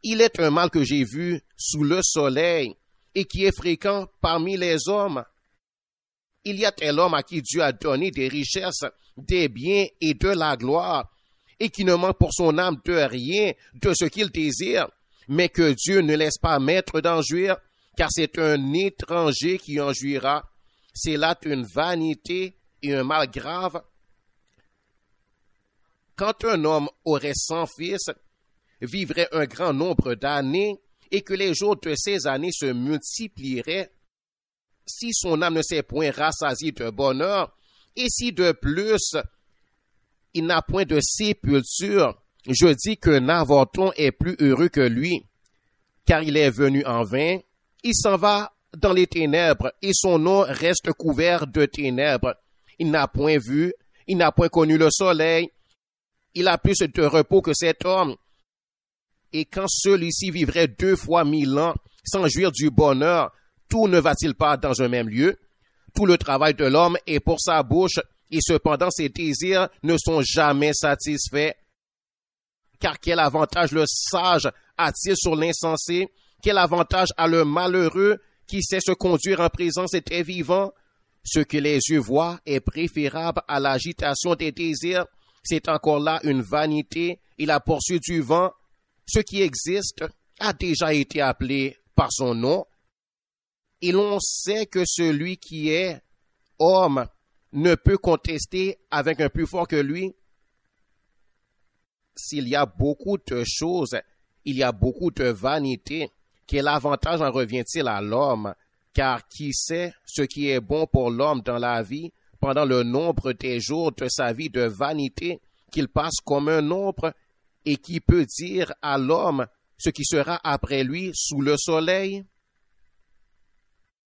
Il est un mal que j'ai vu sous le soleil et qui est fréquent parmi les hommes. Il y a tel homme à qui Dieu a donné des richesses, des biens et de la gloire, et qui ne manque pour son âme de rien de ce qu'il désire, mais que Dieu ne laisse pas maître d'en jouir, car c'est un étranger qui en jouira. C'est là une vanité et un mal grave. Quand un homme aurait 100 fils, vivrait un grand nombre d'années, et que les jours de ces années se multiplieraient, si son âme ne s'est point rassasiée de bonheur, et si de plus il n'a point de sépulture, je dis qu'un avorton est plus heureux que lui, car il est venu en vain, il s'en va dans les ténèbres, et son nom reste couvert de ténèbres. Il n'a point vu, il n'a point connu le soleil, il a plus de repos que cet homme. Et quand celui-ci vivrait 2 fois 1000 ans sans jouir du bonheur, tout ne va-t-il pas dans un même lieu? Tout le travail de l'homme est pour sa bouche, et cependant ses désirs ne sont jamais satisfaits. Car quel avantage le sage a-t-il sur l'insensé? Quel avantage a le malheureux qui sait se conduire en présence des vivants? Ce que les yeux voient est préférable à l'agitation des désirs. C'est encore là une vanité et la poursuite du vent. Ce qui existe a déjà été appelé par son nom. Et l'on sait que celui qui est homme ne peut contester avec un plus fort que lui. S'il y a beaucoup de choses, il y a beaucoup de vanité. Quel avantage en revient-il à l'homme? Car qui sait ce qui est bon pour l'homme dans la vie pendant le nombre des jours de sa vie de vanité qu'il passe comme un nombre, et qui peut dire à l'homme ce qui sera après lui sous le soleil?